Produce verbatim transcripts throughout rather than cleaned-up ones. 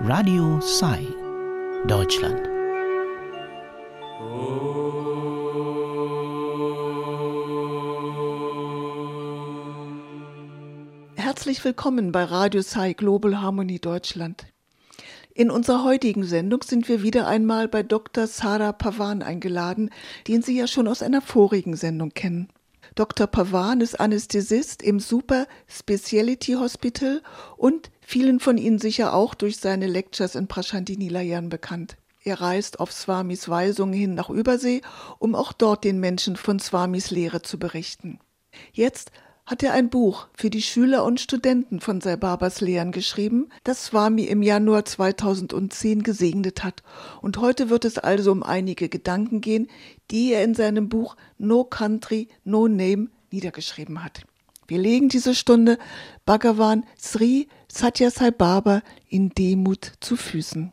Radio Sai, Deutschland. Herzlich willkommen bei Radio Sai Global Harmony Deutschland. In unserer heutigen Sendung sind wir wieder einmal bei Doktor Sara Pavan eingeladen, den Sie ja schon aus einer vorigen Sendung kennen. Doktor Pavan ist Anästhesist im Super Speciality Hospital und vielen von Ihnen sicher auch durch seine Lectures in Prashanthi Nilayan bekannt. Er reist auf Swamis Weisungen hin nach Übersee, um auch dort den Menschen von Swamis Lehre zu berichten. Jetzt hat er ein Buch für die Schüler und Studenten von Sai Babas Lehren geschrieben, das Swami im Januar zweitausendzehn gesegnet hat. Und heute wird es also um einige Gedanken gehen, die er in seinem Buch No Country, No Name niedergeschrieben hat. Wir legen diese Stunde Bhagavan Sri Sathya Sai Baba in Demut zu Füßen.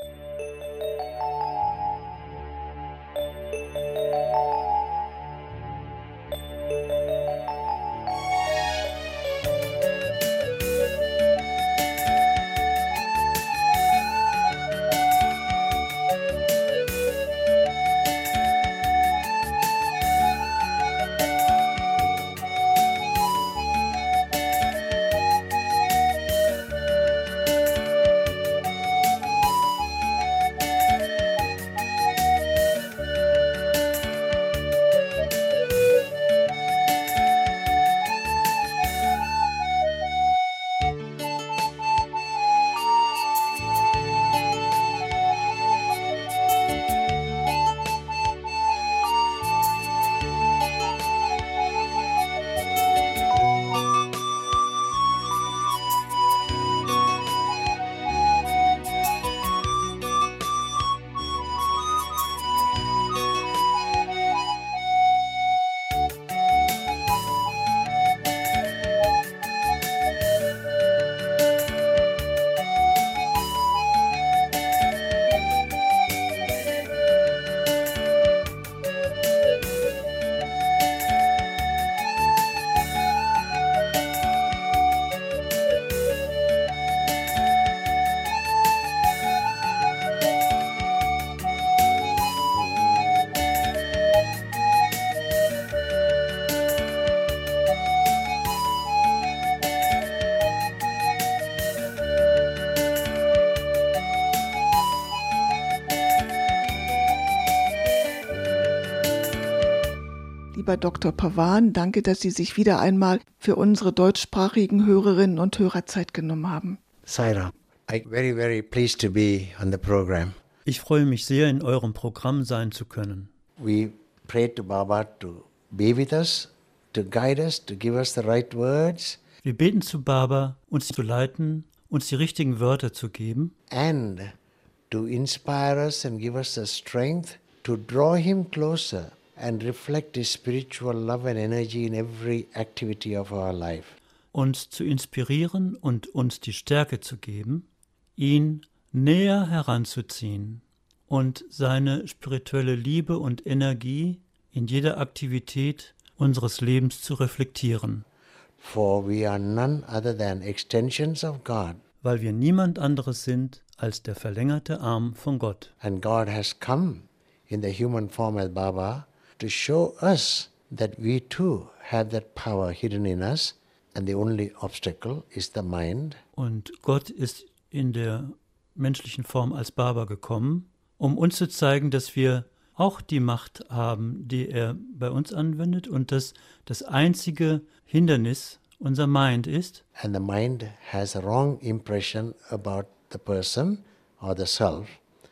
Lieber Doktor Pavan, danke, dass Sie sich wieder einmal für unsere deutschsprachigen Hörerinnen und Hörer Zeit genommen haben. Saira, I'm very, very pleased to be on the program. Ich freue mich sehr, in eurem Programm sein zu können. We pray to Baba to be with us, to guide us, to give us the right words. Wir beten zu Baba, uns zu leiten, uns die richtigen Wörter zu geben. And to inspire us and give us the strength to draw him closer and reflect his spiritual love and energy in every activity of our life. Uns zu inspirieren und uns die Stärke zu geben, ihn näher heranzuziehen und seine spirituelle Liebe und Energie in jeder Aktivität unseres Lebens zu reflektieren. For we are none other than extensions of God. Weil wir niemand anderes sind als der verlängerte Arm von Gott. And God has come in the human form as Baba to show us that we too have that power hidden in us, and the only obstacle is the mind. Und Gott ist in der menschlichen Form als Baba gekommen, um uns zu zeigen, dass wir auch die Macht haben, die er bei uns anwendet, und dass das einzige Hindernis unser Mind ist. And the mind has a wrong impression about the person or the self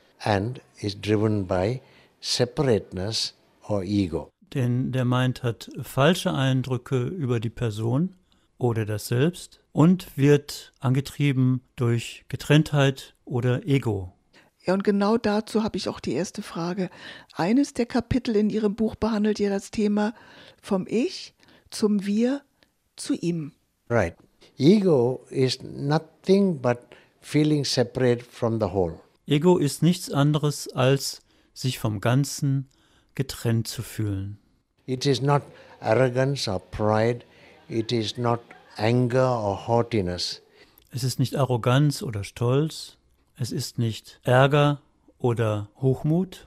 and is driven by separateness or ego. Denn der Mind hat falsche Eindrücke über die Person oder das Selbst und wird angetrieben durch Getrenntheit oder Ego. Ja, und genau dazu habe ich auch die erste Frage. Eines der Kapitel in Ihrem Buch behandelt ja das Thema vom Ich zum Wir zu ihm. Right. Ego is nothing but feeling separate from the whole. Ego ist nichts anderes als sich vom Ganzen getrennt zu fühlen. It is not arrogance or pride, it is not anger or haughtiness. Es ist nicht Arroganz oder Stolz, Es ist nicht Ärger oder Hochmut.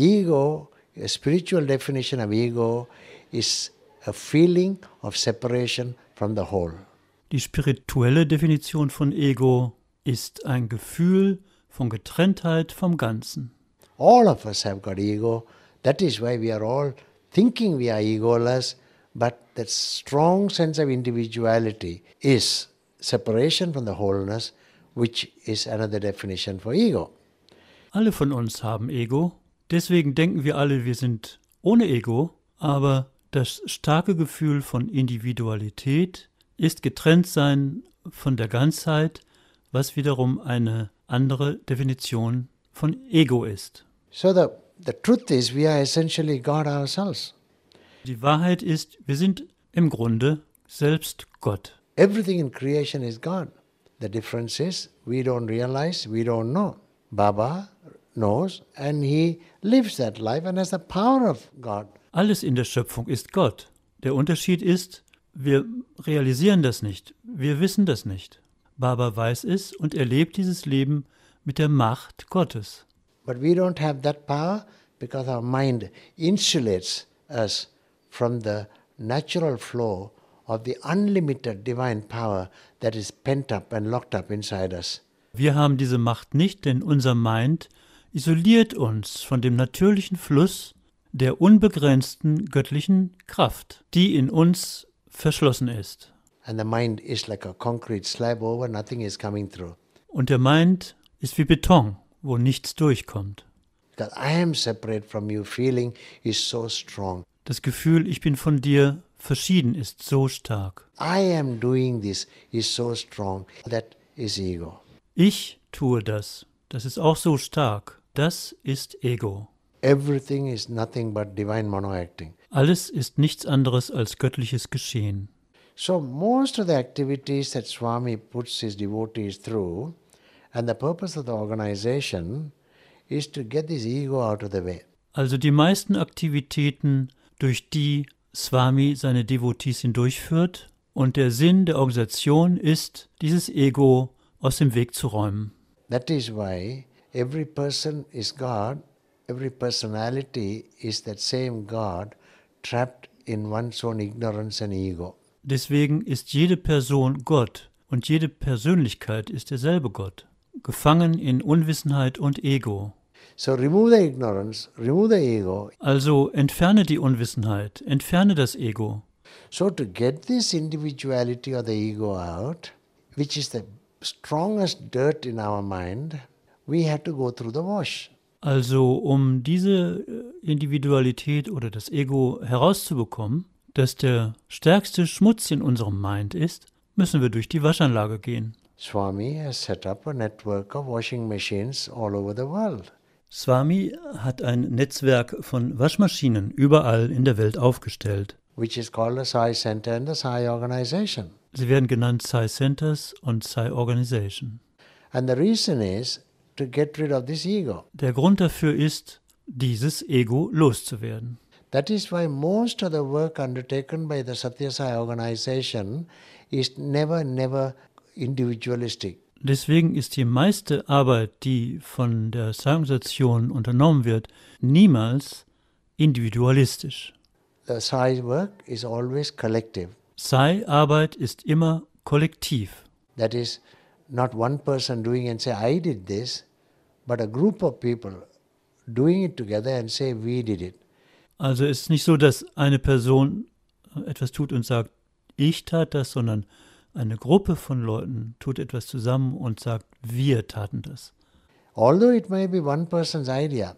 Ego, a spiritual definition of ego, is a feeling of separation from the whole. Die spirituelle Definition von Ego ist ein Gefühl von Getrenntheit vom Ganzen. All of us have got ego. That is why we are all thinking we are egoless, but that strong sense of individuality is separation from the wholeness, which is another definition for ego. Alle von uns haben Ego, deswegen denken wir alle, wir sind ohne Ego, aber das starke Gefühl von Individualität ist Getrenntsein von der Ganzheit, was wiederum eine andere Definition von Ego ist. So the, the truth is we are essentially God ourselves. Die Wahrheit ist, wir sind im Grunde selbst Gott. Everything in creation is God. The difference is we don't realize, we don't know. Baba knows and he lives that life and has the power of God. Alles in der Schöpfung ist Gott. Der Unterschied ist, wir realisieren das nicht, wir wissen das nicht. Baba weiß es und er lebt dieses Leben mit der Macht Gottes. But we don't have that power because our mind insulates us from the natural flow of the unlimited divine power that is pent up and locked up inside us. Wir haben diese Macht nicht, denn unser Mind isoliert uns von dem natürlichen Fluss der unbegrenzten göttlichen Kraft, die in uns verschlossen ist. And the mind is like a concrete slab over, nothing is coming through. Und der Mind ist wie Beton, wo nichts durchkommt. That I am separate from you feeling is so strong. Das Gefühl, ich bin von dir verschieden, ist so stark. I am doing this is so strong. That is ego. Ich tue das. Das ist auch so stark. Das ist Ego. Everything is nothing but divine monoacting. Alles ist nichts anderes als göttliches Geschehen. So most of the activities that Swami puts his devotees through, and the purpose of the organization is to get this ego out of the way. Also die meisten Aktivitäten, durch die Swami seine Devotees hindurchführt, und der Sinn der Organisation ist, dieses Ego aus dem Weg zu räumen. That is why every person is God, every personality is that same God trapped in one's own ignorance and ego. Deswegen ist jede Person Gott und jede Persönlichkeit ist derselbe Gott, gefangen in Unwissenheit und Ego. So remove the ignorance, remove the ego. Also entferne die Unwissenheit, entferne das Ego. So to get this individuality or the ego out, which is the strongest dirt in our mind, we had to go through the wash. Also um diese Individualität oder das Ego herauszubekommen, das der stärkste Schmutz in unserem Mind ist, müssen wir durch die Waschanlage gehen. Swami has set up a network of washing machines all over the world. Swami hat ein Netzwerk von Waschmaschinen überall in der Welt aufgestellt. Which is called the Sai Center and the Sai Organization. Sie werden genannt Sai Centers und Sai Organization. And the reason is to get rid of this ego. Der Grund dafür ist, dieses Ego loszuwerden. That is why most of the work undertaken by the Satya Sai Organization is never, never individualistic. Deswegen ist die meiste Arbeit, die von der Sai-Organisation unternommen wird, niemals individualistisch. The Sai work is always collective. Sai-Arbeit ist immer kollektiv. That is not one person doing and say, I did this, but a group of people doing it together and say, we did it. Also es ist nicht so, dass eine Person etwas tut und sagt, ich tat das, sondern eine Gruppe von Leuten tut etwas zusammen und sagt, wir taten das. Although it may be one person's idea,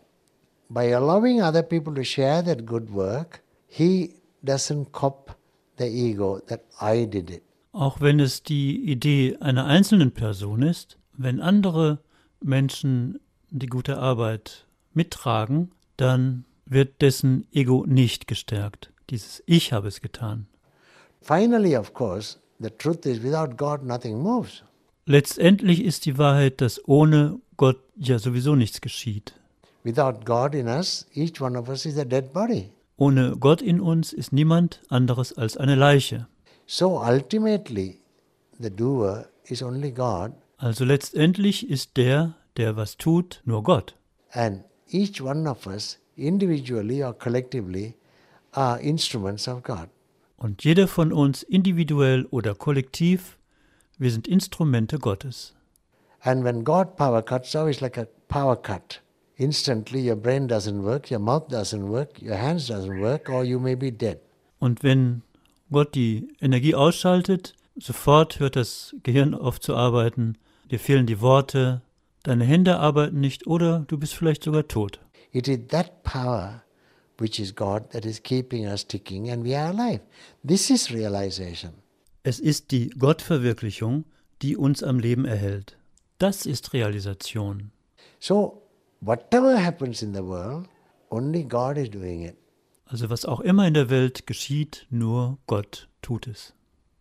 by allowing other people to share that good work, he doesn't cop the ego that I did it. Auch wenn es die Idee einer einzelnen Person ist, wenn andere Menschen die gute Arbeit mittragen, dann wird dessen Ego nicht gestärkt. Dieses Ich habe es getan. Finally, of course, the truth is without God nothing moves. Letztendlich ist die Wahrheit, dass ohne Gott ja sowieso nichts geschieht. Without God in us, each one of us is a dead body. Ohne Gott in uns ist niemand anderes als eine Leiche. So ultimately, the doer is only God. Also letztendlich ist der, der was tut, nur Gott. And each one of us, individually or collectively, are instruments of God. Und jeder von uns, individuell oder kollektiv, wir sind Instrumente Gottes. And when God power cuts off, it's like a power cut. Instantly your brain doesn't work, your mouth doesn't work, your hands doesn't work, or you may be dead. Und wenn Gott die Energie ausschaltet, sofort hört das Gehirn auf zu arbeiten, dir fehlen die Worte, deine Hände arbeiten nicht oder du bist vielleicht sogar tot. It is that power which is God that is keeping us ticking and we are alive. This is realization. Es ist die Gottverwirklichung, die uns am Leben erhält. Das ist Realisation. So, whatever happens in the world, only God is doing it. Also was auch immer in der Welt geschieht, nur Gott tut es.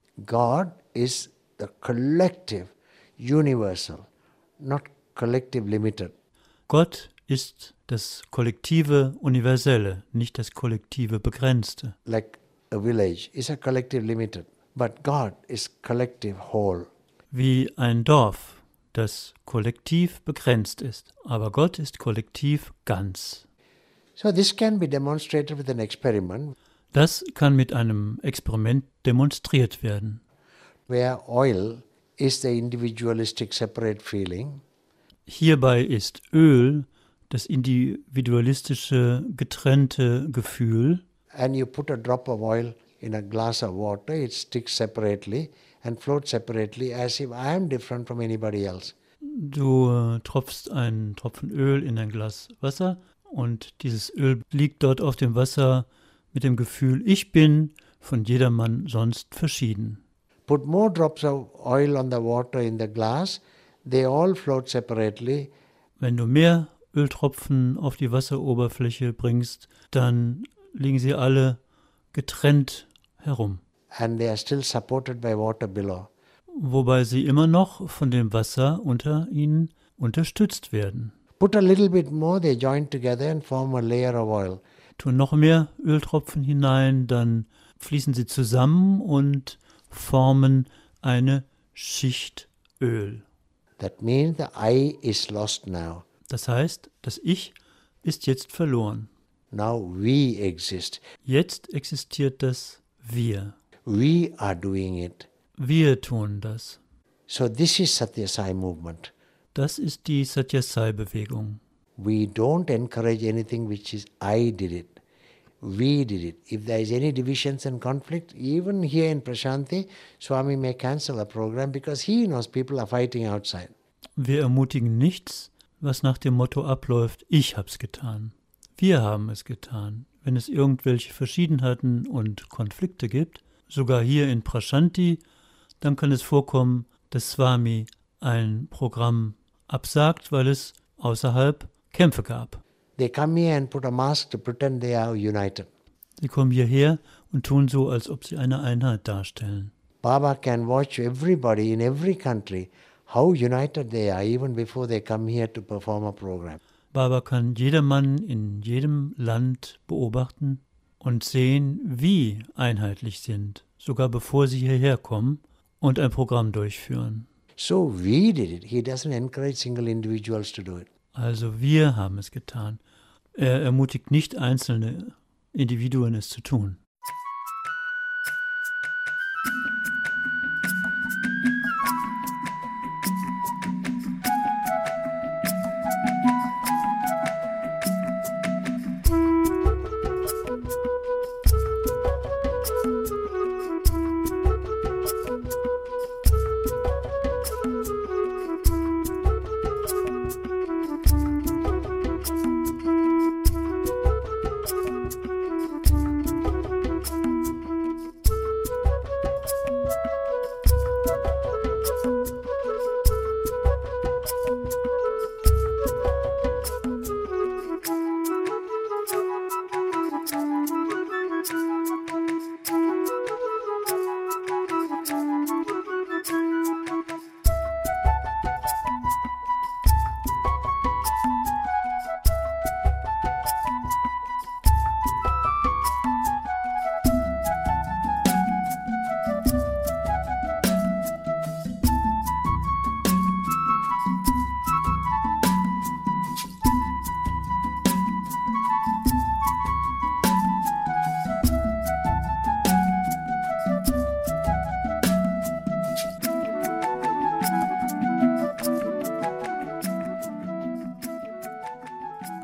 God is the collective, universal, not collective limited. Gott ist das kollektive Universelle, nicht das kollektive Begrenzte. Like a village is a collective limited, but God is collective whole. Wie ein Dorf, das kollektiv begrenzt ist, aber Gott ist kollektiv ganz. So this can be demonstrated with an experiment Das kann mit einem Experiment demonstriert werden. where oil is the individualistic separate feeling Hierbei ist Öl das individualistische, getrennte Gefühl. and you put a drop of oil in a glass of water, it sticks separately and floats separately as if I am different from anybody else. Du äh, tropfst einen Tropfen Öl in ein Glas Wasser und dieses Öl liegt dort auf dem Wasser mit dem Gefühl, ich bin von jedermann sonst verschieden. Put more drops of oil on the water in the glass, they all float separately. Wenn du mehr Öltropfen auf die Wasseroberfläche bringst, dann liegen sie alle getrennt herum, And they are still supported by water below. wobei sie immer noch von dem Wasser unter ihnen unterstützt werden. Put a little bit more, they join together and form a layer of oil. Tu noch mehr Öltropfen hinein, dann fließen sie zusammen und formen eine Schicht Öl. That means the I is lost now. Das heißt, das Ich ist jetzt verloren. Now we exist. Jetzt existiert das Wir. We are doing it. Wir tun das. So this is Satya Sai movement. Das ist die Satyasai-Bewegung. We don't encourage anything which is I did it. We did it. If there is any divisions and conflict, even here in Prashanti, Swami may cancel a program because he knows people are fighting outside. Wir ermutigen nichts, was nach dem Motto abläuft, ich hab's getan. Wir haben es getan. Wenn es irgendwelche Verschiedenheiten und Konflikte gibt, sogar hier in Prashanti, dann kann es vorkommen, dass Swami ein Programm absagt, weil es außerhalb Kämpfe gab. They come here and put a mask to pretend they are united. Sie kommen hierher und tun so, als ob sie eine Einheit darstellen. Baba can watch everybody in every country, how united they are even before they come here to perform a program. Baba kann jedermann in jedem Land beobachten und sehen, wie einheitlich sind, sogar bevor sie hierher kommen und ein Programm durchführen. So we did it. He doesn't encourage single individuals to do it. Also wir haben es getan. Er ermutigt nicht einzelne Individuen, es zu tun.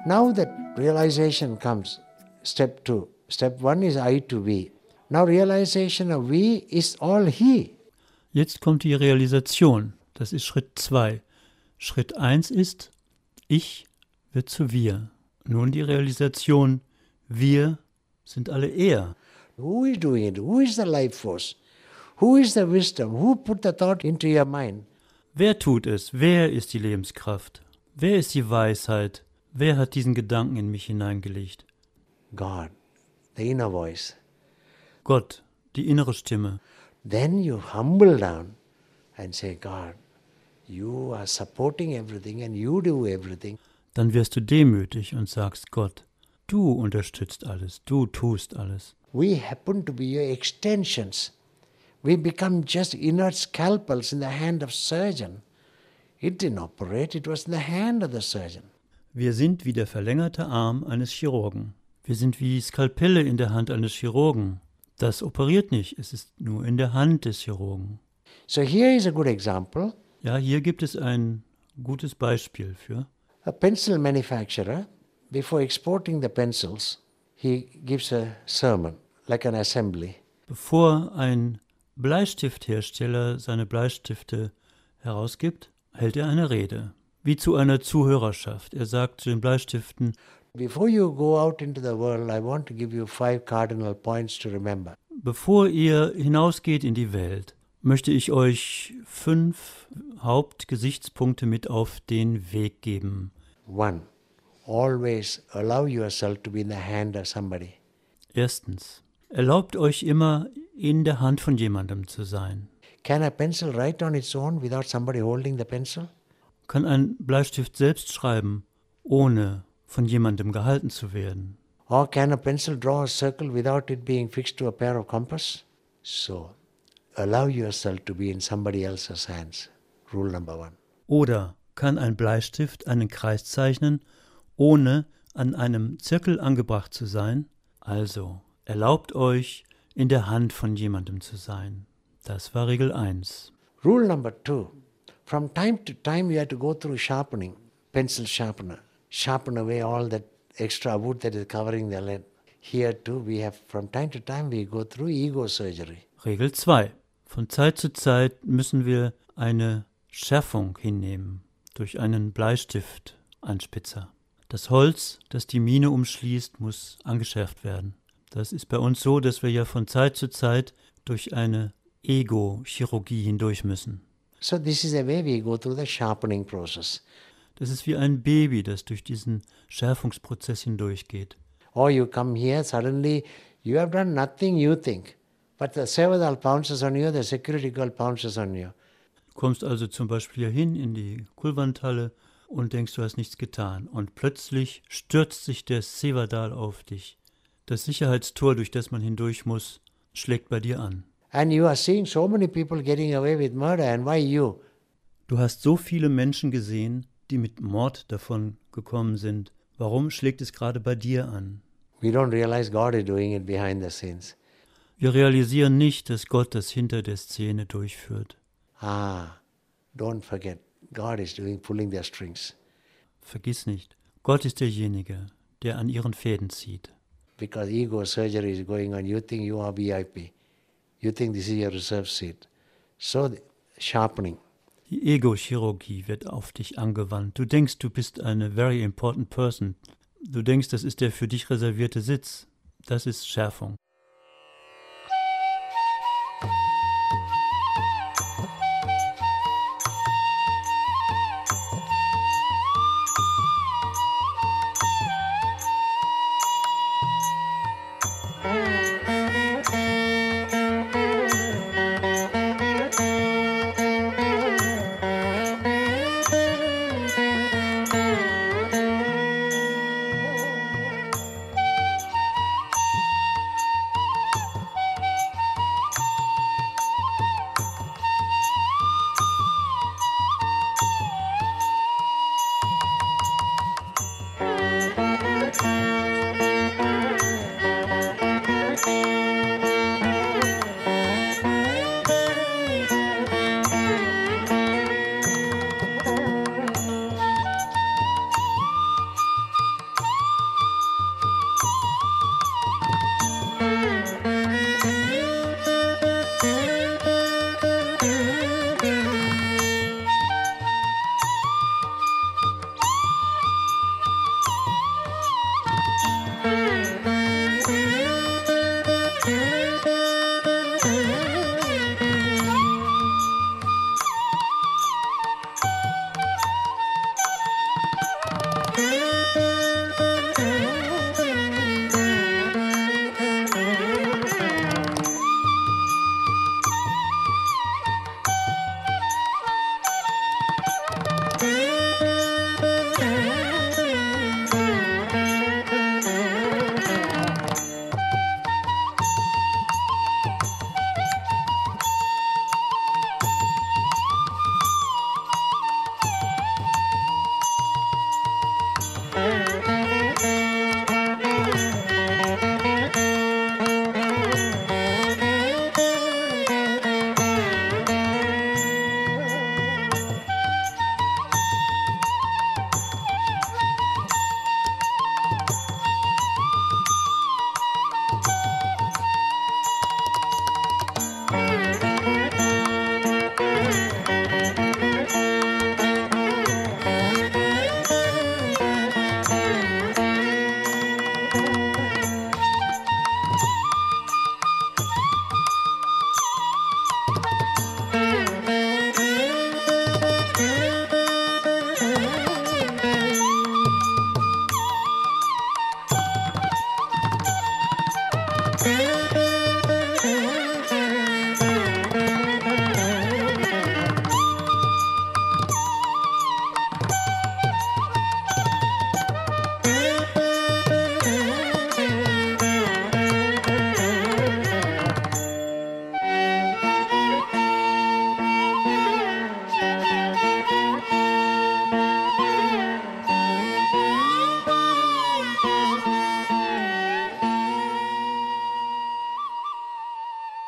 Now that realization comes, step two. Step one is I to we. Now realization of we is all he. Jetzt kommt die Realisation. Das ist Schritt zwei. Schritt eins ist, ich wird zu wir. Nun die Realisation, wir sind alle er. Who is doing it? Who is the life force? Who is the wisdom? Who put the thought into your mind? Wer tut es? Wer ist die Lebenskraft? Wer ist die Weisheit? Wer hat diesen Gedanken in mich hineingelegt? God, the inner voice. Gott, die innere Stimme. Then you humble down and say, God, you are supporting everything and you do everything. Dann wirst du demütig und sagst, Gott, du unterstützt alles, du tust alles. We happen to be your extensions. We become just inert scalpels in the hand of surgeon. It didn't operate, it was in the hand of the surgeon. Wir sind wie der verlängerte Arm eines Chirurgen. Wir sind wie Skalpelle in der Hand eines Chirurgen. Das operiert nicht, es ist nur in der Hand des Chirurgen. So here is a good example. Ja, hier gibt es ein gutes Beispiel für. A pencil manufacturer, before exporting the pencils, he gives a sermon, like an assembly. Bevor ein Bleistifthersteller seine Bleistifte herausgibt, hält er eine Rede, wie zu einer Zuhörerschaft. Er sagt zu den Bleistiften, Before you go out into the world, I want to give you five cardinal points to remember. bevor ihr hinausgeht in die Welt, möchte ich euch fünf Hauptgesichtspunkte mit auf den Weg geben. One, always allow yourself to be in the hand of somebody. Erstens, erlaubt euch immer, in der Hand von jemandem zu sein. Can a pencil write on its own without somebody holding the pencil? Kann ein Bleistift selbst schreiben, ohne von jemandem gehalten zu werden? Or can a pencil draw a circle without it being fixed to a pair of compass? So, allow yourself to be in somebody else's hands. Rule number one. Oder kann ein Bleistift einen Kreis zeichnen, ohne an einem Zirkel angebracht zu sein? Also, erlaubt euch, in der Hand von jemandem zu sein. Das war Regel eins. Rule number two. From time to time you have to go through sharpening, pencil sharpener. Sharpen away all that extra wood that is covering the lead. Here too we have, from time to time we go through ego surgery. Regel zwei. Von Zeit zu Zeit müssen wir eine Schärfung hinnehmen durch einen Bleistiftanspitzer. Das Holz, das die Mine umschließt, muss angeschärft werden. Das ist bei uns so, dass wir ja von Zeit zu Zeit durch eine Ego-Chirurgie hindurch müssen. So this is the way we go through the sharpening process. Das ist wie ein Baby, das durch diesen Schärfungsprozess hindurchgeht. Or you come here, suddenly you have done nothing you think, but the Sevadal pounces on you, the security girl pounces on you. Du kommst also zum Beispiel hier hin in die Kulwanthalle und denkst, du hast nichts getan. Und plötzlich stürzt sich der Sevadal auf dich. Das Sicherheitstor, durch das man hindurch muss, schlägt bei dir an. And you are seeing so many people getting away with murder, and why you? Du hast so viele Menschen gesehen, die mit Mord davon gekommen sind. Warum schlägt es gerade bei dir an? We don't realize God is doing it behind the scenes. Wir realisieren nicht, dass Gott das hinter der Szene durchführt. Ah, don't forget, God is doing pulling their strings. Vergiss nicht, Gott ist derjenige, der an ihren Fäden zieht. Because ego surgery is going on, you think you are V I P. You think this is your reserve seat. So the sharpening. Die Ego-Chirurgie wird auf dich angewandt. Du denkst, du bist eine very important person. Du denkst, das ist der für dich reservierte Sitz. Das ist Schärfung.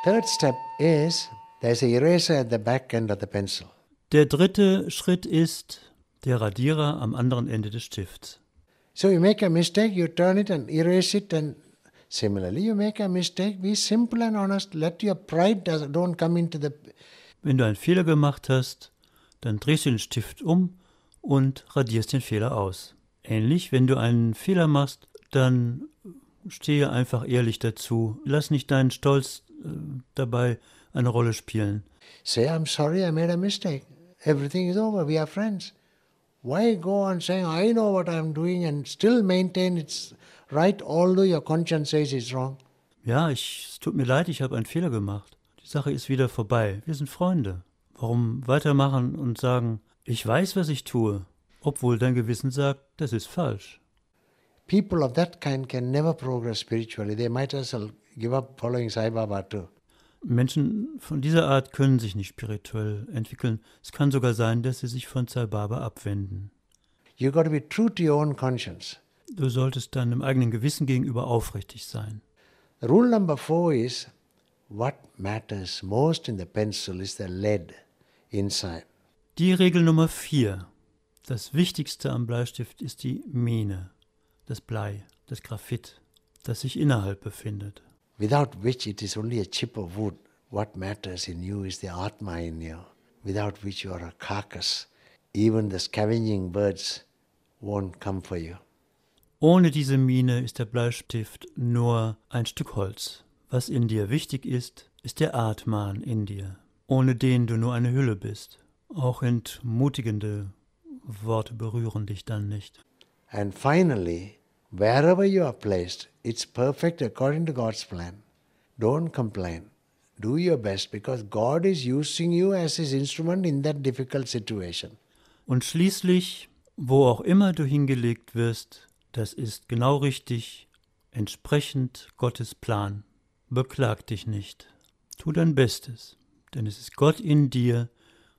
Third step is there's an eraser at the back end of the pencil. Der dritte Schritt ist der Radierer am anderen Ende des Stifts. So you make a mistake, you turn it and erase it, and similarly you make a mistake, be simple and honest, let your pride does, don't come into the... Wenn du einen Fehler gemacht hast, dann drehst du den Stift um und radierst den Fehler aus. Ähnlich, wenn du einen Fehler machst, dann stehe einfach ehrlich dazu. Lass nicht deinen Stolz äh, dabei eine Rolle spielen. Say, I'm sorry, I made a mistake. Everything is over, we are friends. Why go on saying, I know what I'm doing and still maintain it's right, although your conscience says it's wrong? Ja, ich, es tut mir leid, ich habe einen Fehler gemacht. Die Sache ist wieder vorbei. Wir sind Freunde. Warum weitermachen und sagen, ich weiß, was ich tue, obwohl dein Gewissen sagt, das ist falsch? People of that kind can never progress spiritually. They might as well give up following Sai Baba too. Menschen von dieser Art können sich nicht spirituell entwickeln. Es kann sogar sein, dass sie sich von Sai Baba abwenden. You got to be true to your own conscience. Du solltest deinem eigenen Gewissen gegenüber aufrichtig sein. Rule number four is, what matters most in the pencil is the lead inside. Die Regel Nummer vier. Das Wichtigste am Bleistift ist die Mine, das Blei, das Graphit, das sich innerhalb befindet. Without which it is only a chip of wood. What matters in you is the Atma in you, without which you are a carcass. Even the scavenging birds won't come for you. Ohne diese Mine ist der Bleistift nur ein Stück Holz. Was in dir wichtig ist, ist der Atman in dir, ohne den du nur eine Hülle bist. Auch entmutigende Worte berühren dich dann nicht. And finally, wherever you are placed, it's perfect according to God's plan. Don't complain. Do your best because God is using you as His instrument in that difficult situation. Und schließlich, wo auch immer du hingelegt wirst, das ist genau richtig, entsprechend Gottes Plan. Beklag dich nicht. Tu dein Bestes, denn es ist Gott in dir,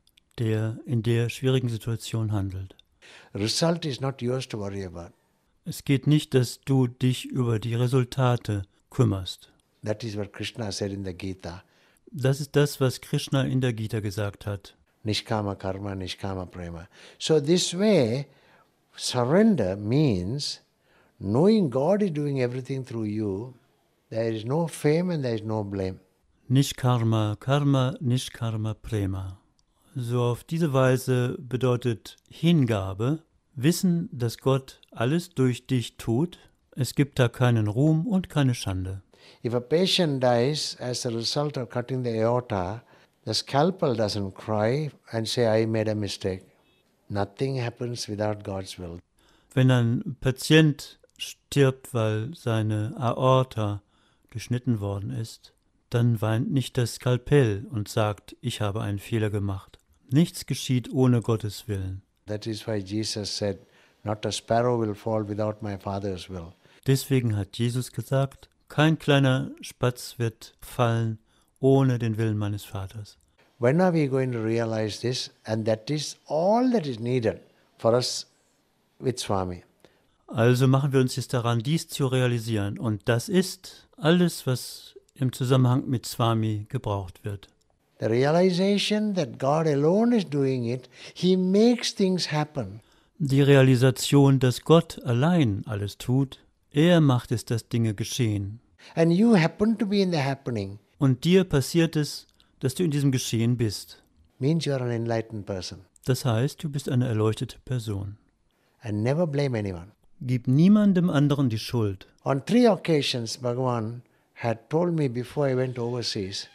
der in der schwierigen Situation handelt. Result is not yours to worry about. Es geht nicht, dass du dich über die Resultate kümmerst. That is what Krishna said in the Gita. Das ist das, was Krishna in der Gita gesagt hat. Nishkama karma, nishkama prema. So this way, surrender means knowing God is doing everything through you. There is no fame and there is no blame. Nishkarma, Karma, Nishkarma, Prema. So auf diese Weise bedeutet Hingabe, wissen, dass Gott alles durch dich tut. Es gibt da keinen Ruhm und keine Schande. If a patient dies as a result of cutting the aorta, the scalpel doesn't cry and say, I made a mistake. Nothing happens without God's will. Wenn ein Patient stirbt, weil seine Aorta geschnitten worden ist, dann weint nicht das Skalpell und sagt, ich habe einen Fehler gemacht. Nichts geschieht ohne Gottes Willen. That is why Jesus said, not a sparrow will fall without my Father's will. Deswegen hat Jesus gesagt, kein kleiner Spatz wird fallen ohne den Willen meines Vaters. When are we going to realize this? And that is all that is needed for us with Swami. Also machen wir uns jetzt daran, dies zu realisieren. Und das ist alles, was im Zusammenhang mit Swami gebraucht wird. The realization that God alone is doing it, He makes things happen. Die Realisation, dass Gott allein alles tut, er macht es, dass Dinge geschehen. And you happen to be in the happening. Und dir passiert es, dass du in diesem Geschehen bist. Means you are an enlightened person. Das heißt, du bist eine erleuchtete Person. And never blame anyone. Gib niemandem anderen die Schuld. On three occasions, Bhagavan had told me before I went overseas,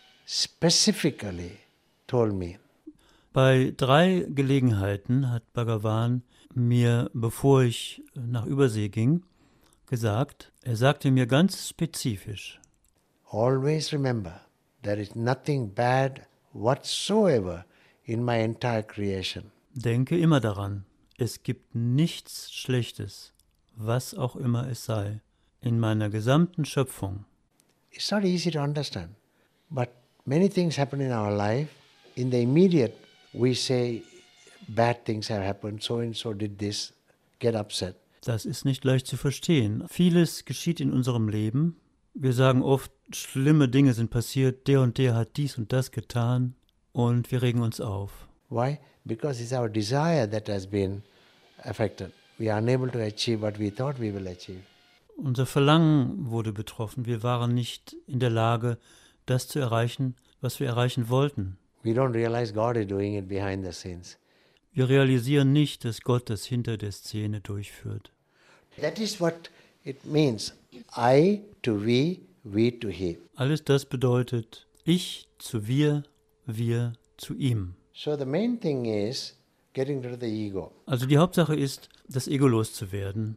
specifically told me. Bei drei Gelegenheiten hat Bhagavan mir, bevor ich nach Übersee ging, gesagt, er sagte mir ganz spezifisch, always remember, there is nothing bad whatsoever in my entire creation. Denke immer daran, es gibt nichts Schlechtes, was auch immer es sei, in meiner gesamten Schöpfung. It's not easy to understand, but many things happen in our life. In the immediate, we say bad things have happened, so and so did this, get upset. Das ist nicht leicht zu verstehen. Vieles geschieht in unserem Leben Wir sagen oft, schlimme Dinge sind passiert, der und der hat dies und das getan und wir regen uns auf. Why? Because it's our desire that has been affected. We are unable to achieve what we thought we will achieve. Unser Verlangen wurde betroffen. Wir waren nicht in der Lage, das zu erreichen, was wir erreichen wollten. We don't realize God is doing it behind the scenes. Wir realisieren nicht, dass Gott das hinter der Szene durchführt. That is what it means. I to we, we to he. Alles das bedeutet ich zu wir, wir zu ihm. So the main thing is getting rid of the ego. Also die Hauptsache ist, das Ego loszuwerden.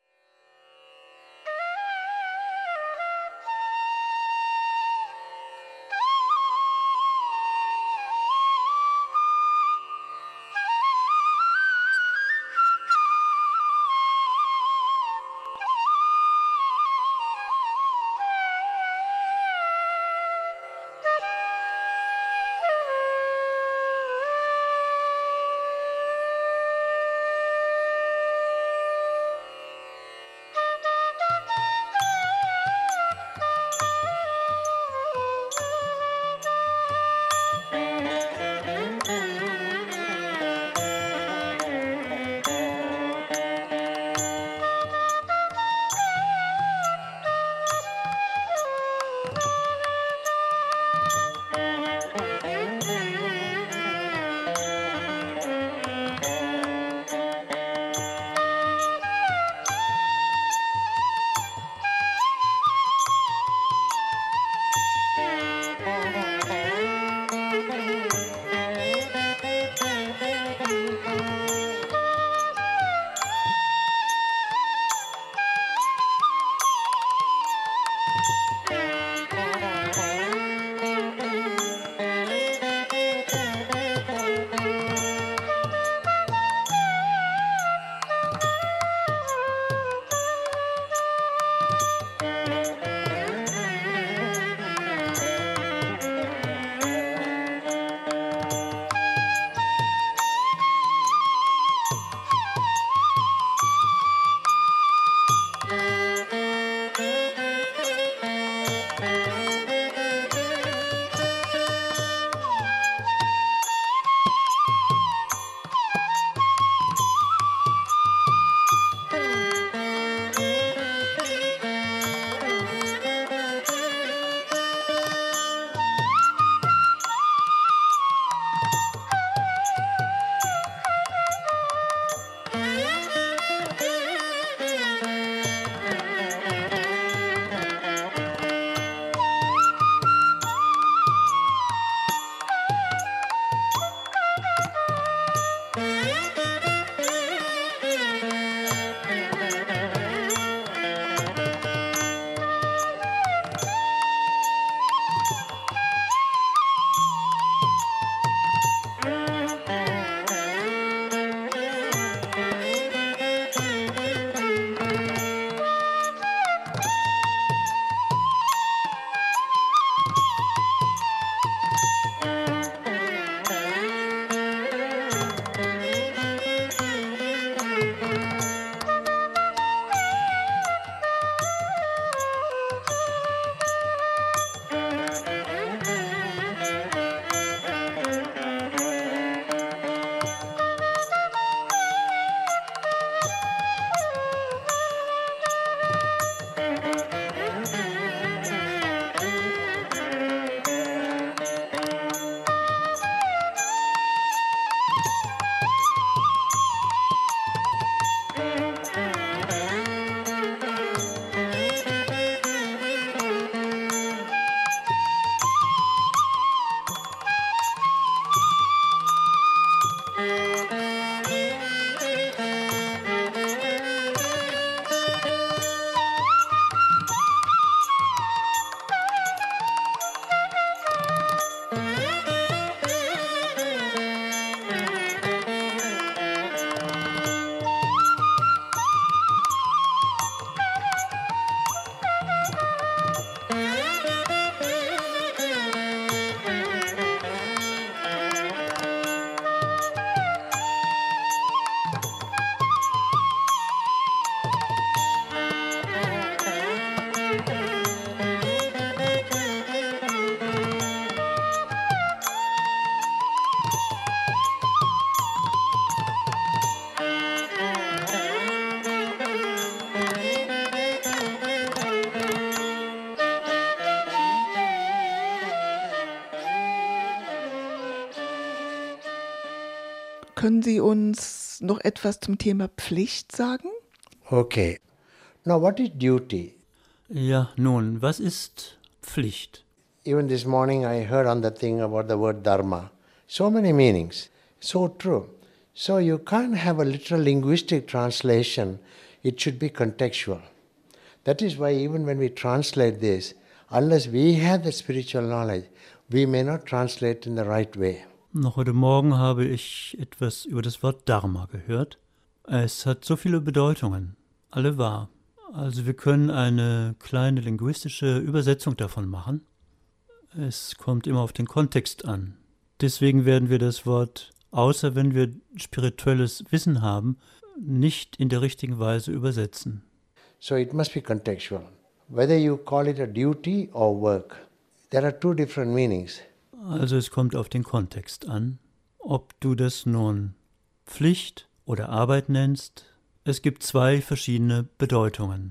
Können Sie uns noch etwas zum Thema Pflicht sagen? Okay. Now, what is duty? Ja, nun, was ist Pflicht? Even this morning I heard on the thing about the word dharma. So many meanings. So true. So you can't have a literal linguistic translation. It should be contextual. That is why even when we translate this, unless we have the spiritual knowledge, we may not translate in the right way. Noch heute Morgen habe ich etwas über das Wort Dharma gehört. Es hat so viele Bedeutungen, alle wahr. Also wir können eine kleine linguistische Übersetzung davon machen. Es kommt immer auf den Kontext an. Deswegen werden wir das Wort, außer wenn wir spirituelles Wissen haben, nicht in der richtigen Weise übersetzen. So it must be contextual. Whether you call it a duty or work, there are two different meanings. Also es kommt auf den Kontext an, ob du das nun Pflicht oder Arbeit nennst. Es gibt zwei verschiedene Bedeutungen.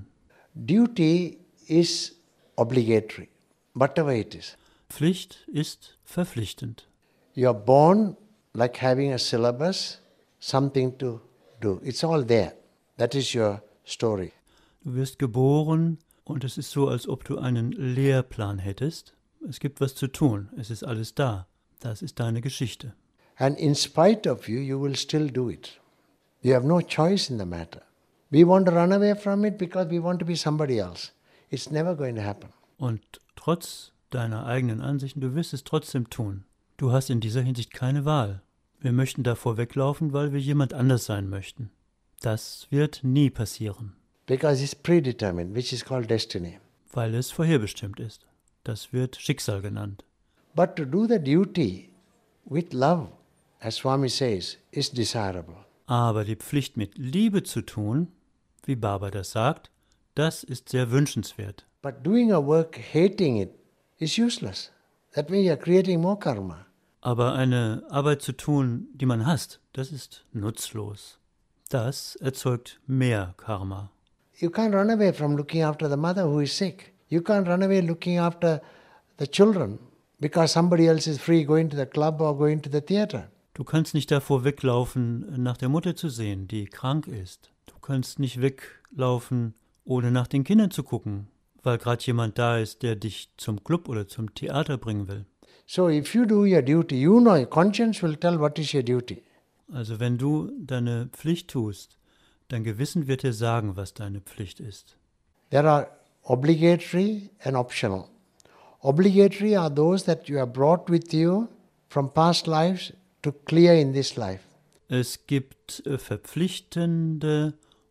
Duty is obligatory, whatever it is. Pflicht ist verpflichtend. You are born like having a syllabus, something to do. It's all there. That is your story. Du wirst geboren und es ist so, als ob du einen Lehrplan hättest. Es gibt was zu tun. Es ist alles da. Das ist deine Geschichte. And in spite of you, you will still do it. You have no choice in the matter. We want to run away from it because we want to be somebody else. It's never going to happen. Und trotz deiner eigenen Ansichten, du wirst es trotzdem tun. Du hast in dieser Hinsicht keine Wahl. Wir möchten davor weglaufen, weil wir jemand anders sein möchten. Das wird nie passieren. Because it's predetermined, which is called destiny. Weil es vorherbestimmt ist. Das wird Schicksal genannt. But to do the duty with love, as Swami says, is desirable. Aber die Pflicht mit Liebe zu tun, wie Baba das sagt, das ist sehr wünschenswert. But doing a work hating it is useless. That means you're creating more karma. Aber eine Arbeit zu tun, die man hasst, das ist nutzlos. Das erzeugt mehr Karma. You can't run away from looking after the mother who is sick. You can't run away looking after the children because somebody else is free going to the club or going to the theater. Du kannst nicht davor weglaufen, nach der Mutter zu sehen, die krank ist. Du kannst nicht weglaufen, ohne nach den Kindern zu gucken, weil gerade jemand da ist, der dich zum Club oder zum Theater bringen will. So if you do your duty, you know, your conscience will tell what is your duty. Also wenn du deine Pflicht tust, dein Gewissen wird dir sagen, was deine Pflicht ist. There are obligatory and optional. Obligatory are those that you have brought with you from past lives to clear in this life. Es gibt äh, verpflichtende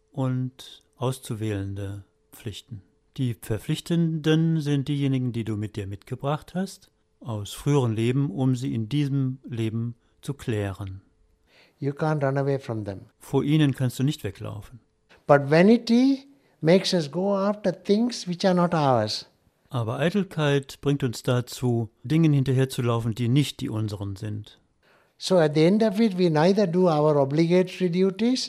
und auszuwählende Pflichten. Die verpflichtenden sind diejenigen, die du mit dir mitgebracht hast, aus früheren Leben, um sie in diesem Leben zu klären. You can't run away from them. Vor ihnen kannst du nicht weglaufen. But vanity makes us go after things which are not ours. Aber Eitelkeit bringt uns dazu, Dingen hinterherzulaufen, die nicht die unseren sind. So at the end of it, we neither do our obligatory duties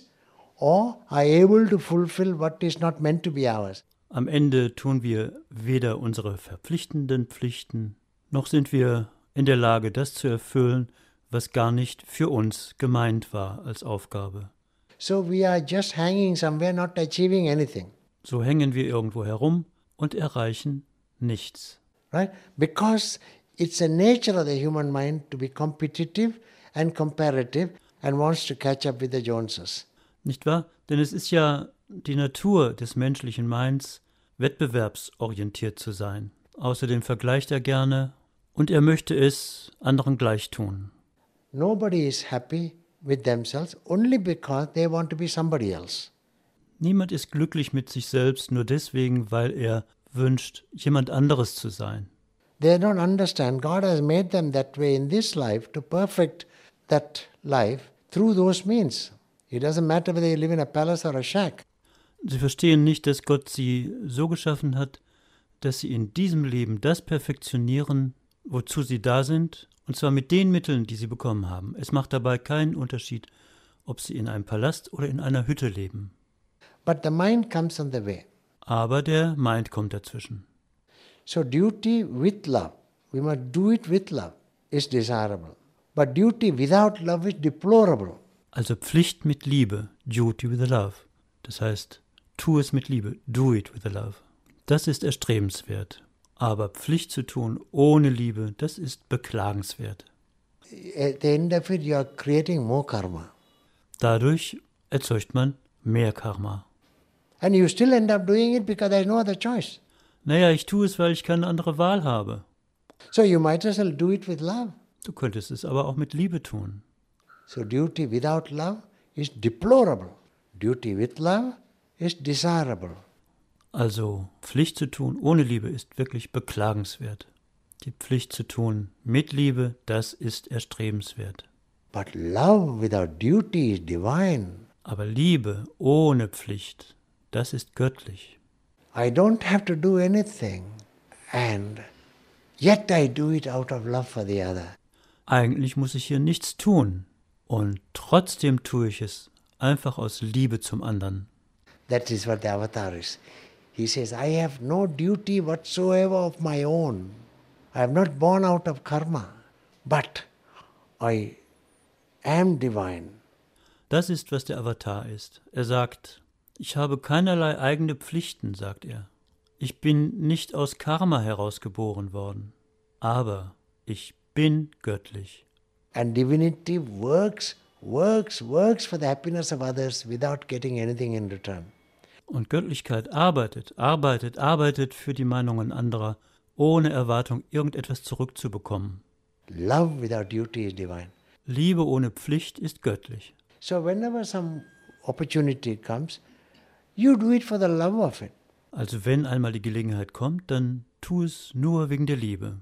or are able to fulfill what is not meant to be ours. Am Ende tun wir weder unsere verpflichtenden Pflichten, noch sind wir in der Lage, das zu erfüllen, was gar nicht für uns gemeint war als Aufgabe. So we are just hanging somewhere, not achieving anything. So hängen wir irgendwo herum und erreichen nichts. Right? Because it's the nature of the human mind to be competitive and comparative and wants to catch up with the Joneses. Nicht wahr? Denn es ist ja die Natur des menschlichen Minds, wettbewerbsorientiert zu sein. Außerdem vergleicht er gerne und er möchte es anderen gleich tun. Nobody is happy with themselves only because they want to be somebody else. Niemand ist glücklich mit sich selbst nur deswegen, weil er wünscht, jemand anderes zu sein. They don't understand God has made them that way in this life to perfect that life through those means. It doesn't matter whether you live in a palace or a shack. Sie verstehen nicht, dass Gott sie so geschaffen hat, dass sie in diesem Leben das perfektionieren, wozu sie da sind, und zwar mit den Mitteln, die sie bekommen haben. Es macht dabei keinen Unterschied, ob sie in einem Palast oder in einer Hütte leben. But the mind comes on the way. Aber der Mind kommt dazwischen. So duty with love, we must do it with love, is desirable. But duty without love is deplorable. Also Pflicht mit Liebe, duty with love. Das heißt, tu es mit Liebe, do it with love. Das ist erstrebenswert. Aber Pflicht zu tun ohne Liebe, das ist beklagenswert. At the end of it, you are creating more karma. Dadurch erzeugt man mehr Karma. And you still end up doing it because there is no other choice. Naja, ich tue es, weil ich keine andere Wahl habe. So you might as well do it with love. Du könntest es aber auch mit Liebe tun. So duty without love is deplorable. Duty with love is desirable. Also Pflicht zu tun ohne Liebe ist wirklich beklagenswert. Die Pflicht zu tun mit Liebe, das ist erstrebenswert. But love without duty is divine. Aber Liebe ohne Pflicht, das ist göttlich. I don't have to do anything, and yet I do it out of love for the other. Eigentlich muss ich hier nichts tun und trotzdem tue ich es einfach aus Liebe zum anderen. That is what the avatar is. He says, I have no duty whatsoever of my own. I am not born out of karma, but I am divine. Das ist, was der Avatar ist. Er sagt, ich habe keinerlei eigene Pflichten, sagt er. Ich bin nicht aus Karma herausgeboren worden, aber ich bin göttlich. And divinity works, works, works for the happiness of others without getting anything in return. Und Göttlichkeit arbeitet, arbeitet, arbeitet für die Meinungen anderer, ohne Erwartung, irgendetwas zurückzubekommen. Love without duty is divine. Liebe ohne Pflicht ist göttlich. So whenever some opportunity comes, you do it for the love of it. Also wenn einmal die Gelegenheit kommt, dann tu es nur wegen der Liebe.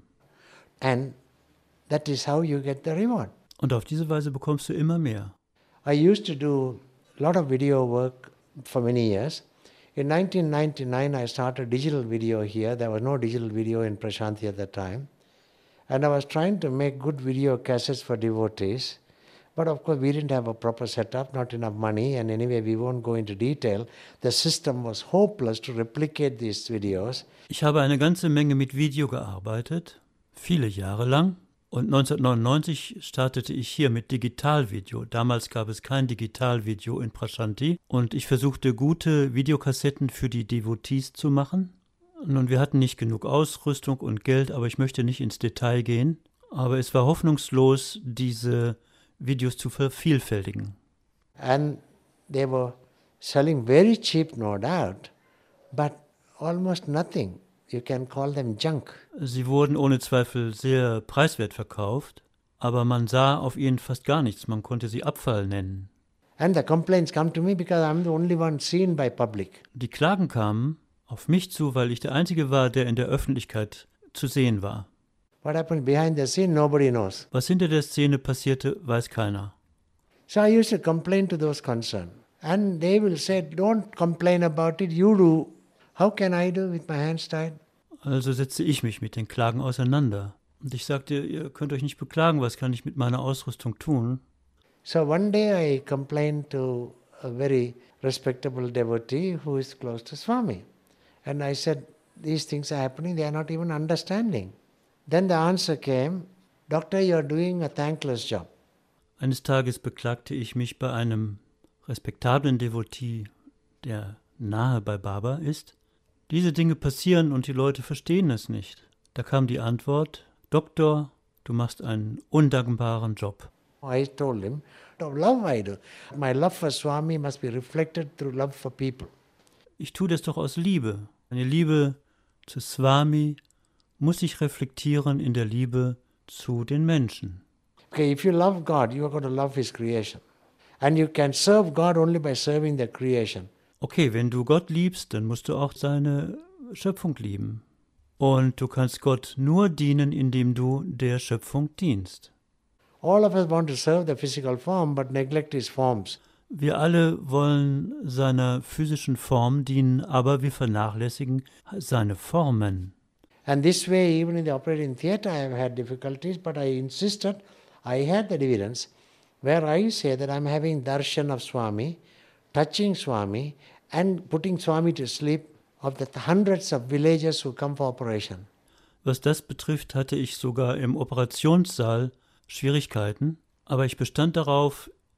And that is how you get the reward. Und auf diese Weise bekommst du immer mehr. I used to do a lot of video work for many years. In nineteen ninety-nine, I started digital video here. There was no digital video in Prashanti at that time. And I was trying to make good video cassettes for devotees. But of course, we didn't have a proper setup, not enough money. And anyway, we won't go into detail. The system was hopeless to replicate these videos. Ich habe eine ganze Menge mit Video gearbeitet, viele Jahre lang. Und neunzehnhundertneunundneunzig startete ich hier mit Digitalvideo. Damals gab es kein Digitalvideo in Prashanti. Und ich versuchte, gute Videokassetten für die Devotees zu machen. Nun, wir hatten nicht genug Ausrüstung und Geld, aber ich möchte nicht ins Detail gehen. Aber es war hoffnungslos, diese Videos zu vervielfältigen. And they were selling very cheap, no doubt, but almost nothing. You can call them junk. Sie wurden ohne Zweifel sehr preiswert verkauft, aber man sah auf ihnen fast gar nichts. Man konnte sie Abfall nennen. And the complaints come to me because I'm the only one seen by public. Die Klagen kamen auf mich zu, weil ich der Einzige war, der in der Öffentlichkeit zu sehen war. What happened behind the scene, nobody knows. Was hinter der Szene passierte, weiß keiner. So I used to complain to those concerned. And they will say, don't complain about it, you do. How can I do with my hands tied? Also setzte ich mich mit den Klagen auseinander. Und ich sagte, ihr könnt euch nicht beklagen, was kann ich mit meiner Ausrüstung tun? So one day I complained to a very respectable devotee who is close to Swami. And I said, these things are happening, they are not even understanding. Then the answer came, Doctor, you are doing a thankless job. Eines Tages beklagte ich mich bei einem respektablen Devotee, der nahe bei Baba ist. Diese Dinge passieren und die Leute verstehen es nicht. Da kam die Antwort, Doktor, du machst einen undankbaren Job. I told him, love I do. My love for Swami must be reflected through love for people. Ich tue das doch aus Liebe. Meine Liebe zu Swami muss sich reflektieren in der Liebe zu den Menschen. Okay, if you love God, you are going to love His creation. And you can serve God only by serving the creation. Okay, wenn du Gott liebst, dann musst du auch seine Schöpfung lieben. Und du kannst Gott nur dienen, indem du der Schöpfung dienst. All of us want to serve the physical form, but neglect His forms. Wir alle wollen seiner physischen Form dienen, aber wir vernachlässigen seine Formen. And this way, even in the operating theatre, I have had difficulties, but I insisted, I had the evidence, where I say that I'm having darshan of Swami, touching Swami, and putting Swami to sleep of the hundreds of villagers who come for operation. Was das betrifft, hatte ich sogar im Operationssaal Schwierigkeiten, aber ich bestand darauf,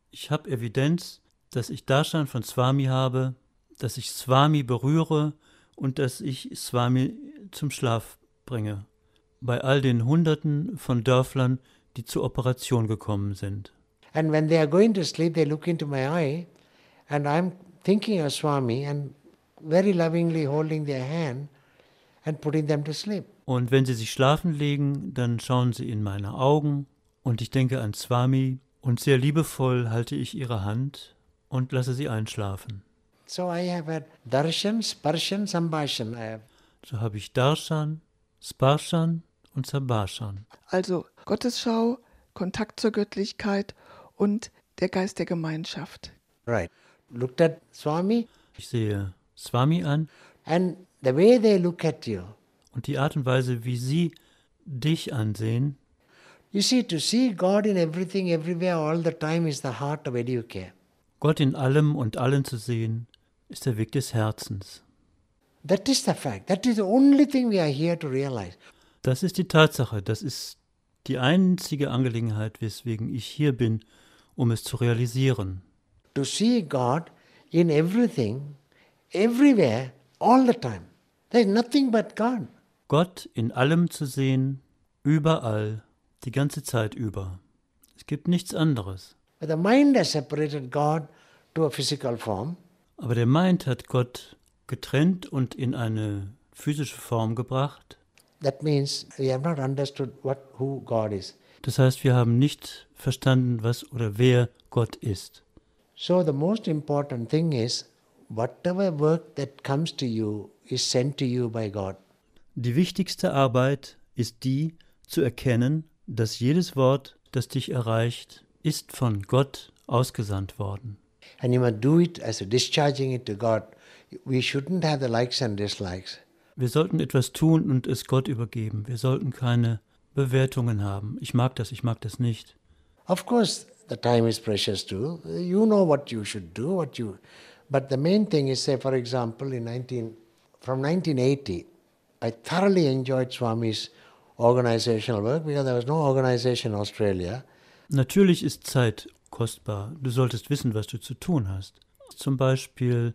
Ich habe Evidenz, dass ich Darshan von Swami habe, dass ich Swami berühre und dass ich Swami zum Schlaf bringe. Bei all den Hunderten von Dörflern, die zur Operation gekommen sind. And when they are going to sleep, they look into my eye and I'm thinking of Swami and very lovingly holding their hand and putting them to sleep. Und wenn sie sich schlafen legen, dann schauen sie in meine Augen und ich denke an Swami und sehr liebevoll halte ich ihre Hand und lasse sie einschlafen. So I have had darshan, sparshan, sambhashan. I have. So habe ich Darshan, Sparshan und Sambhashan. Also Gottesschau, Kontakt zur Göttlichkeit und der Geist der Gemeinschaft. Right. Looked at Swami Ich sehe Swami an and the way they look at you. und die Art und Weise, wie sie dich ansehen. You see, to see God in everything, everywhere, all the time is the heart of Educare. Gott in allem und allen zu sehen, ist der Weg des Herzens. That is the fact. That is the only thing we are here to realize. Das ist die Tatsache, das ist die einzige Angelegenheit, weswegen ich hier bin, um es zu realisieren. To see God in everything, everywhere, all the time. There is nothing but God. Gott in allem zu sehen, überall, die ganze Zeit über. Es gibt nichts anderes. But the mind has separated God to a physical form. Aber der Mind hat Gott getrennt und in eine physische Form gebracht. That means we have not understood what who God is. Das heißt, wir haben nicht verstanden, was oder wer Gott ist. So the most important thing is whatever work that comes to you is sent to you by God. Die wichtigste Arbeit ist die, zu erkennen, dass jedes Wort, das dich erreicht, ist von Gott ausgesandt worden. And you must do it as a discharging it to God. We shouldn't have the likes and dislikes. Wir sollten etwas tun und es Gott übergeben. Wir sollten keine Bewertungen haben. Ich mag das, ich mag das nicht. Of course, the time is precious too. You know what you should do, what you. But the main thing is, say, for example, in nineteen from nineteen eighty, I thoroughly enjoyed Swami's organizational work because there was no organization in Australia. Natürlich ist Zeit kostbar. Du solltest wissen, was du zu tun hast. Zum Beispiel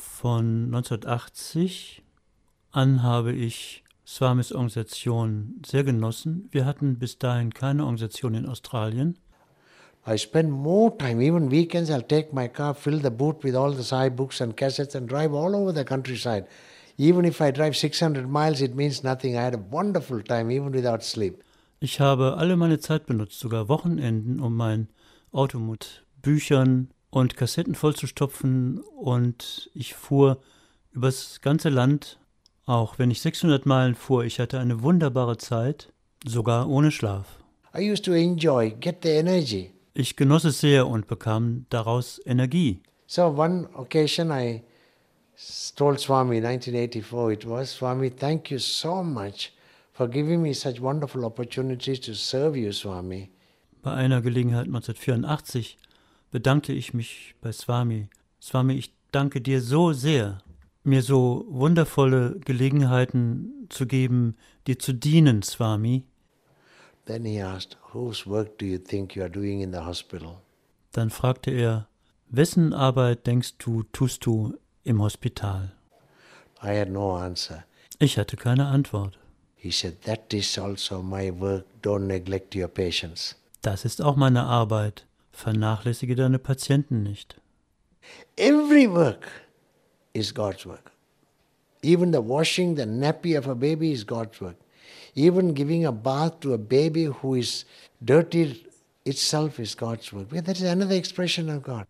von neunzehnhundertachtzig an habe ich Swamis Organisation sehr genossen. Wir hatten bis dahin keine Organisation in Australien. I spend more time, even weekends I'll take my car, fill the boot with all the Sai books and cassettes and drive all over the countryside. Even if I drive six hundred miles, it means nothing. I had a wonderful time, even without sleep. Ich habe alle meine Zeit benutzt, sogar Wochenenden, um mein Auto mit Büchern und Kassetten vollzustopfen. Und ich fuhr übers ganze Land, auch wenn ich sechshundert Meilen fuhr. Ich hatte eine wunderbare Zeit, sogar ohne Schlaf. I used to enjoy, get the energy. Ich genoss es sehr und bekam daraus Energie. So one occasion I told Swami, nineteen eighty-four it was, Swami, thank you so much for giving me such wonderful opportunities to serve you, Swami. Bei einer Gelegenheit neunzehnhundertvierundachtzig bedankte ich mich bei Swami. Swami, ich danke dir so sehr, mir so wundervolle Gelegenheiten zu geben, dir zu dienen, Swami. Then he asked, whose work do you think you are doing in the hospital? Dann fragte er, wessen Arbeit denkst du, tust du im Hospital? I had no answer. Ich hatte keine Antwort. He said, that is also my work. Don't neglect your patients. Das ist auch meine Arbeit. Vernachlässige deine Patienten nicht. Every work is God's work. Even the washing the nappy of a baby is God's work. Even giving a bath to a baby who is dirty itself is God's work. That is another expression of God.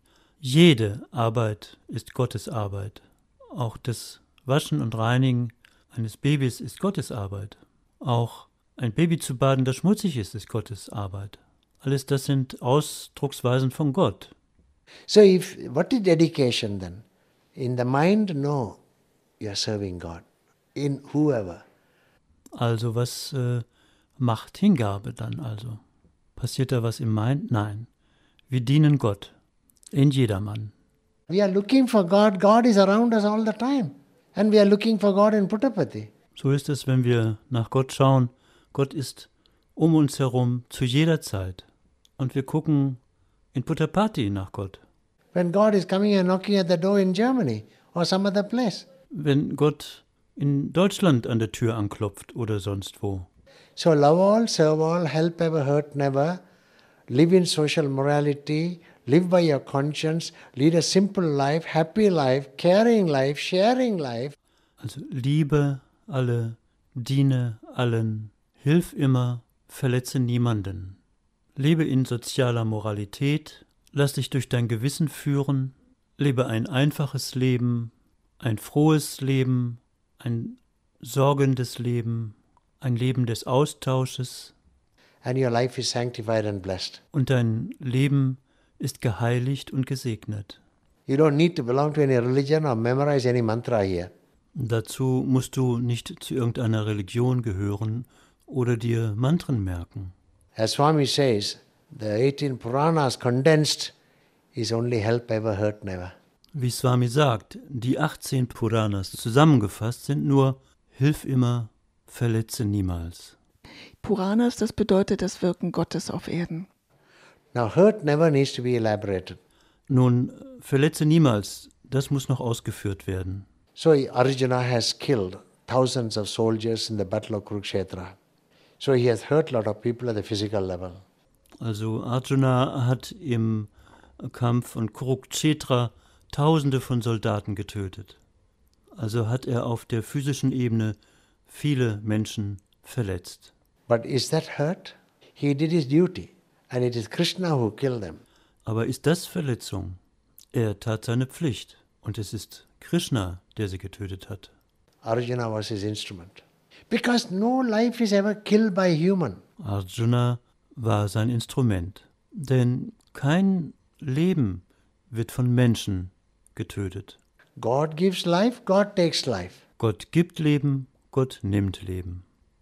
Jede Arbeit ist Gottes Arbeit. Auch das Waschen und Reinigen eines Babys ist Gottes Arbeit. Auch ein Baby zu baden, das schmutzig ist, ist Gottes Arbeit. Alles das sind Ausdrucksweisen von Gott. So if what is dedication then? In the mind, no, you are serving God. In whoever. Also was äh, macht Hingabe dann also? Passiert da was im Mind? Nein. Wir dienen Gott. In jedermann. We are looking for God. God is around us all the time. And we are looking for God in Puttaparthi. So ist es, wenn wir nach Gott schauen. Gott ist um uns herum zu jeder Zeit. Und wir gucken in Puttapati nach Gott. When God is coming and knocking at the door in Germany or some other place. Wenn Gott in Deutschland an der Tür anklopft oder sonst wo. So love all, serve all, help ever, hurt never, live in social morality, live by your conscience, lead a simple life, happy life, caring life, sharing life. Also liebe alle, diene allen, hilf immer, verletze niemanden. Lebe in sozialer Moralität, lass dich durch dein Gewissen führen, lebe ein einfaches Leben, ein frohes Leben, ein sorgendes Leben, ein Leben des Austausches. And your life is sanctified and blessed. Und dein Leben ist geheiligt und gesegnet. You don't need to belong to any religion or memorize any mantra here. Dazu musst du nicht zu irgendeiner Religion gehören oder dir Mantren merken. As Swami says, the eighteen Puranas condensed is only help ever, hurt never. Wie Swami sagt, die achtzehn Puranas zusammengefasst sind nur hilf immer, verletze niemals. Puranas, das bedeutet das Wirken Gottes auf Erden. Now hurt never needs to be elaborated. Nun, verletze niemals, das muss noch ausgeführt werden. So Arjuna has killed thousands of soldiers in the Battle of Kurukshetra. So he has hurt a lot of people at the physical level. Also Arjuna hat im Kampf von Kurukshetra Tausende von Soldaten getötet. Also hat er auf der physischen Ebene viele Menschen verletzt. But is that hurt? He did his duty, and it is Krishna who killed them. Aber ist das Verletzung? Er tat seine Pflicht und es ist Krishna, der sie getötet hat. Arjuna was his instrument. Because no life is ever killed by human. Arjuna war sein Instrument, denn kein Leben wird von Menschen getötet. God gives life, God takes life. Gott gibt Leben, Gott nimmt Leben.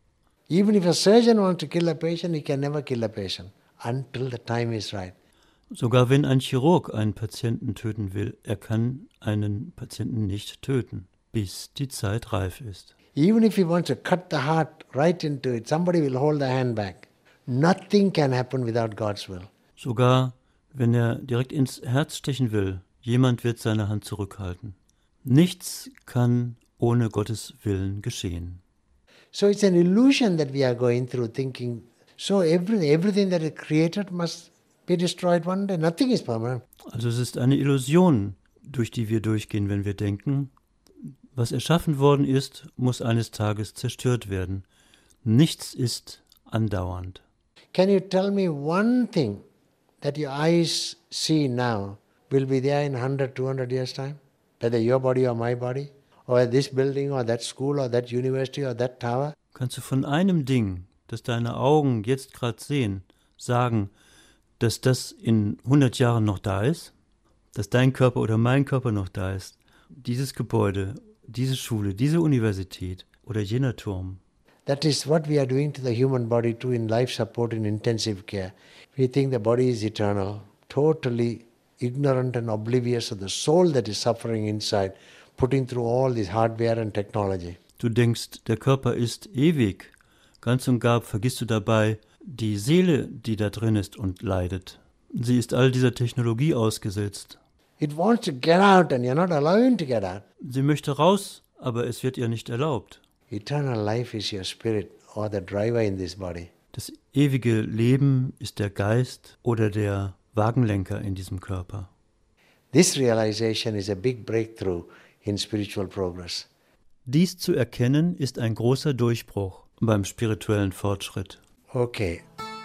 Even if a surgeon wants to kill a patient, he can never kill a patient until the time is right. Sogar wenn ein Chirurg einen Patienten töten will, er kann einen Patienten nicht töten, bis die Zeit reif ist. Even if he wants to cut the heart right into it, somebody will hold the hand back. Nothing can happen without God's will. Sogar wenn er direkt ins Herz stechen will, jemand wird seine Hand zurückhalten. Nichts kann ohne Gottes Willen geschehen. So it's an illusion that we are going through thinking, so every, everything that is created must be destroyed one day. Nothing is permanent. Also es ist eine Illusion, durch die wir durchgehen, wenn wir denken, was erschaffen worden ist, muss eines Tages zerstört werden. Nichts ist andauernd. Can you tell me one thing that your eyes see now will be there in one hundred, two hundred years' time? Whether your body or my body, or this building or that school or that university or that tower? Kannst du von einem Ding, das deine Augen jetzt gerade sehen, sagen, dass das in hundert Jahren noch da ist? Dass dein Körper oder mein Körper noch da ist? Dieses Gebäude, diese Schule, diese Universität oder jener Turm? That is what we are doing to the human body too in life support and intensive care. We think the body is eternal, totally ignorant and oblivious of the soul that is suffering inside, putting through all this hardware and technology. Du denkst, der Körper ist ewig. Ganz und gar vergisst du dabei die Seele, die da drin ist und leidet. Sie ist all dieser Technologie ausgesetzt. It wants to get out and you're not allowing to get out. Sie möchte raus, aber es wird ihr nicht erlaubt. Eternal life is your spirit or the driver in this body. Das ewige Leben ist der Geist oder der Wagenlenker in diesem Körper. This realization is a big breakthrough in spiritual progress. Dies zu erkennen ist ein großer Durchbruch beim spirituellen Fortschritt. Okay.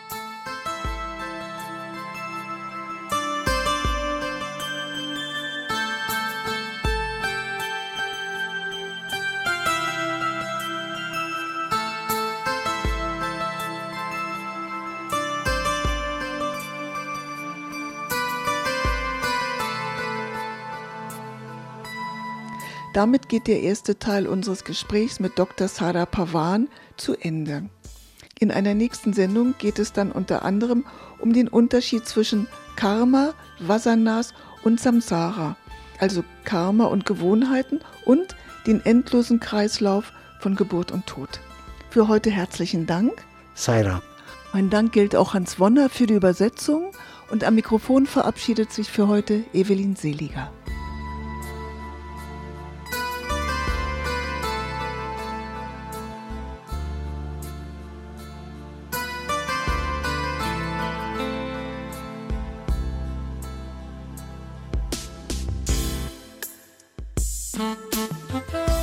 Damit geht der erste Teil unseres Gesprächs mit Doktor Sara Pavan zu Ende. In einer nächsten Sendung geht es dann unter anderem um den Unterschied zwischen Karma, Vasanas und Samsara, also Karma und Gewohnheiten und den endlosen Kreislauf von Geburt und Tod. Für heute herzlichen Dank. Sai Ram. Mein Dank gilt auch Hans Wonner für die Übersetzung Und am Mikrofon verabschiedet sich für heute Evelyn Seliger. Thank you.